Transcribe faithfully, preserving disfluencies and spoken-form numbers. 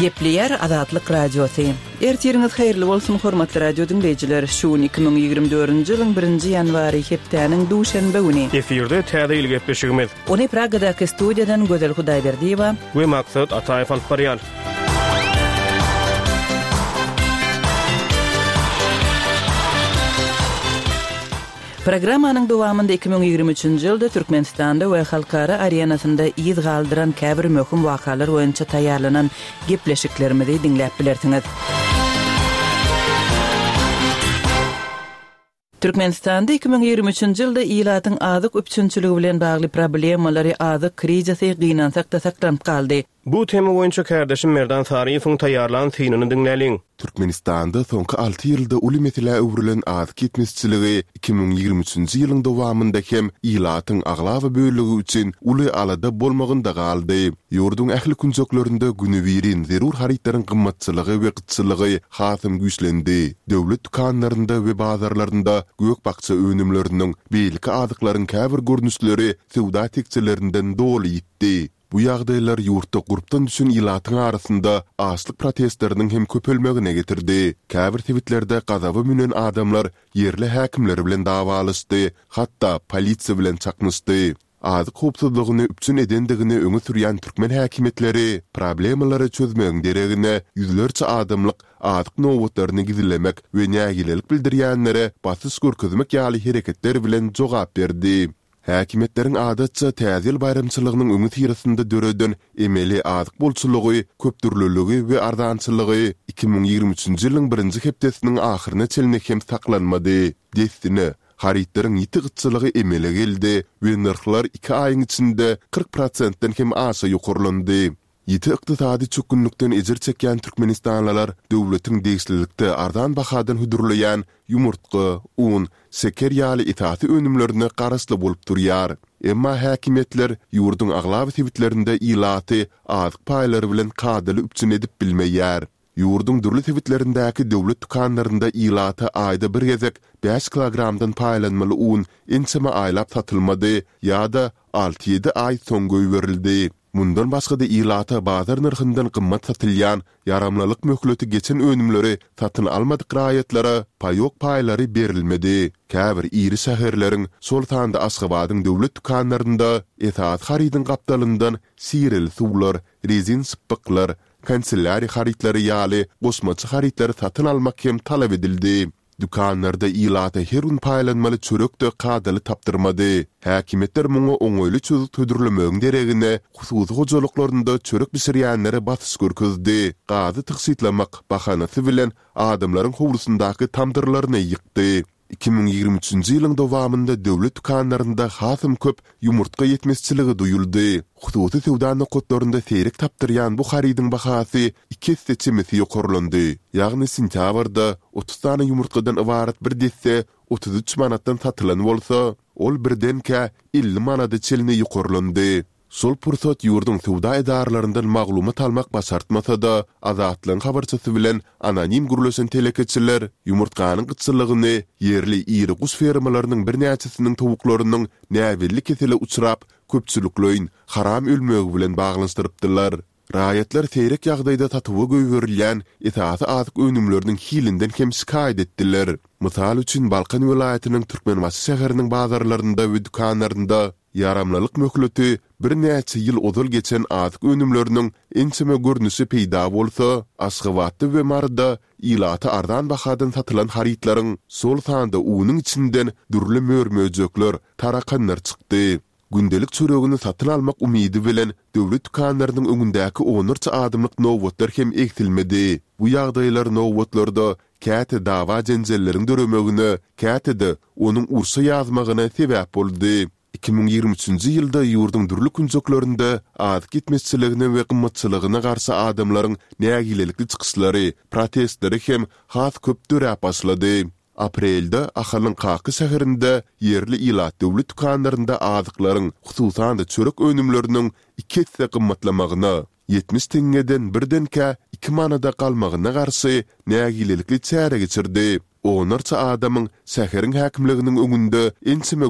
Gepleyer Azatlyk Radiosu. Ertiriniz hayırlı bolsun hormatly radio dinleyijiler. Şu iki bin ýygrimi dördünji ýylyň birinji ýanwary hepdäniň duşanby güni. Eferde täze ýyl gepleşigimiz. Ony Pragadaky studiýadan Gözel Hudaýberdiýewa we maksat Ataýew alyp barýar. Programmanyň dowamynda iki bin ýygrimi üçünji ýylda Türkmenistanda we halkara arenasynda ýyz galdyran käbir möhüm wakalar boýunça taýýarlanan gepleşiklerimizi dinläp bilersiňiz. Türkmenistanda iki bin ýygrimi üçünji ýylda ýylatyň azyk üçünçüligi bilen bagly problemalary azyk krizisi gynansak da saklanyp kaldy. Bu tema boýunça kardeşim Merdan Sariýewiň taýýarlanan synyny dinläliň. Türkmenistanda soňky alty ýylda uly mesele öwrülen azyk etmezçiligi iki bin ýygrimi üçünji ýylyň dowamynda hem ýylatyň aglawy böldügi üçin uly alada bolmagynda galdy. Ýurdun ähli kunjoklarynda günübirin zerur haritlaryň gymmatçylygy we gyçylygy hasym güýçlendi. Döwlet dukanlarynda we bazarlarynda gök bakça önümleriniň belki azyklaryň käbir görnüşleri sowda tekçilerinden doly ýitdi. Bu ýagdaýlar ýurtda gurpdan düşün ýylatyň arasynda açlyk protestleriniň hem köpelmegine getirdi. Käbir tweetlerde gazaby münen adamlar ýerli häkimler bilen dawalaşdy, hatda polisiýa bilen çakmışdy. Azyk howpsuzlygyny üpçün edendigini öňe sürýän türkmen häkimetleri problemalary çözmegiň deregine ýüzlerçe adamlyk azyk nowatlaryny gizlemek we nägilelik bildirýänlere basyş görkezmek ýaly hereketler bilen jogap berdi. Häkimetleriň adatça täzil bayramçylygynyň öňü tirasynda döreden emeli azyk bolçulugy, köpdürlüligi we ardançylygy iki bin ýygrimi üçünji ýylyň birinji hepdesiniň ahyryna çelnek hem saklanmady. Destini haritlaryň ýitigyçylygy emele geldi we narhlar iki aýyň içinde kırk prosentden hem aşa ýokurlandy. Ýiti ykdysady çökünlükden ejir çekýän Türkmenistanlylar döwletiň degislilikde ardan bahadan hudurlayan yumurtqa, un, seker ýaly itaati önümlerini garasly bolup durýar. Emma häkimetler ýurdun aglawy tewitlerinde ýylaty azyk paýlary bilen kadaly üpçün edip bilmeýär. Ýurdun durly tewitlerindäki döwlet dukanlarynda ýylaty aýda bir gezek beş kilogramdan paýlanmaly un enseme aýlap satylmady ýa-da alty ýedi aý soň göýberildi. Mundan başga da ýylata bazar narhyndan gymmat satylýan yaramlalyk möhleti geçen önümleri satyn almadyk raýatlara paýok paýlary berilmedi. Käbir iri şäherleriň Sultanda Aşgabatyň döwlet dukanlarynda esas harydyň gapdalyndan sirel suwlar, rezin spyklar, kanselari harytlary ýaly gosmaçy harytlary satyn almak hem talap edildi. Dukanlarda ýylata her gün paýlanmaly çörekde kadaly tapdyrmady. Häkimetler muňa oňoýly çözük tödürlemegiň deregine hususy hojalyklaryna çörek pişirýänlere batys görkezdi. Gazy tyksitlamak bahanasy bilen adamlaryň howlusundaky tamdyrlaryny ýykdy. iki bin ýygrimi üçünji ýylyň dowamynda döwlet dukanlarynda hasym köp yumurtga ýetmezçiligi duýuldy. Hususy sowda nokatlarynda seyrek tapdyrýan bu harydyň bahasy iki seçimisi ýokurlandy. Ýagny sentýabrda otuz tane yumurtgadan ibaret bir desse otuz üç manatdan satylan bolsa, ol birdenkä elli manada çelini ýokurlandy. Sol pursat ýurdun sowda edarlaryndan maglumat almak başartmasa da azatlyň habarçysy bilen anonim gürleşen telekeçiler yumurtganyň gyçylygyny ýerli iri guş fermalarynyň bir näçesiniň tovuklarynyň näwelli kesele uçrap köpçülikleýin haram ölmegi bilen baglanşdyrypdylar. Raýatlar seyrek ýagdaýda tatywy göýberilýän esasy azyk önümleriniň hilinden hem şikaýet etdiler. Mysal üçin Balkan welaýatynyň Türkmenbaşy şäheriniň bazarlarynda we dukanlarynda yaramlalyk möhleti bir näçe ýyl ozal geçen azyk önümleriniň enseme görnüşi peýda bolsa, Aşgabatda we Marda ýylaty ardan bahadan satylan harytlaryň Sultanda unyň içinden dürli mörmöjekler, tarakanlar çykdy. Gündelik çöregini satyn almak umydy bilen döwlet dukanlarynyň öňündäki onurça adamlyk nowatlar hem eksilmedi. Bu ýagdaýlar nowatlarda käte dawa jenjelleriň döremegine, käte-de onuň ursa ýazmagyna sebäp boldy. iki bin ýygrimi üçünji ýylda ýurdun durly kunjoklarynda azyk etmezçiligine we gymmatçylygyna garşy adamlaryň nägilelikli çykyşlary, protestleri hem has köp dörä başlady. Aprelde Ahalyň Kaky şäherinde ýerli ýylat döwlet dukanlarynda azyklaryň, hususan çörek önümleriniň iki hisse gymmatlamagyna, yetmiş teňeden birdenkä iki manada galmagyna garşy nägilelikli çäre geçirdi. Onarça adamyň şäheriň häkimliginiň öňünde ensime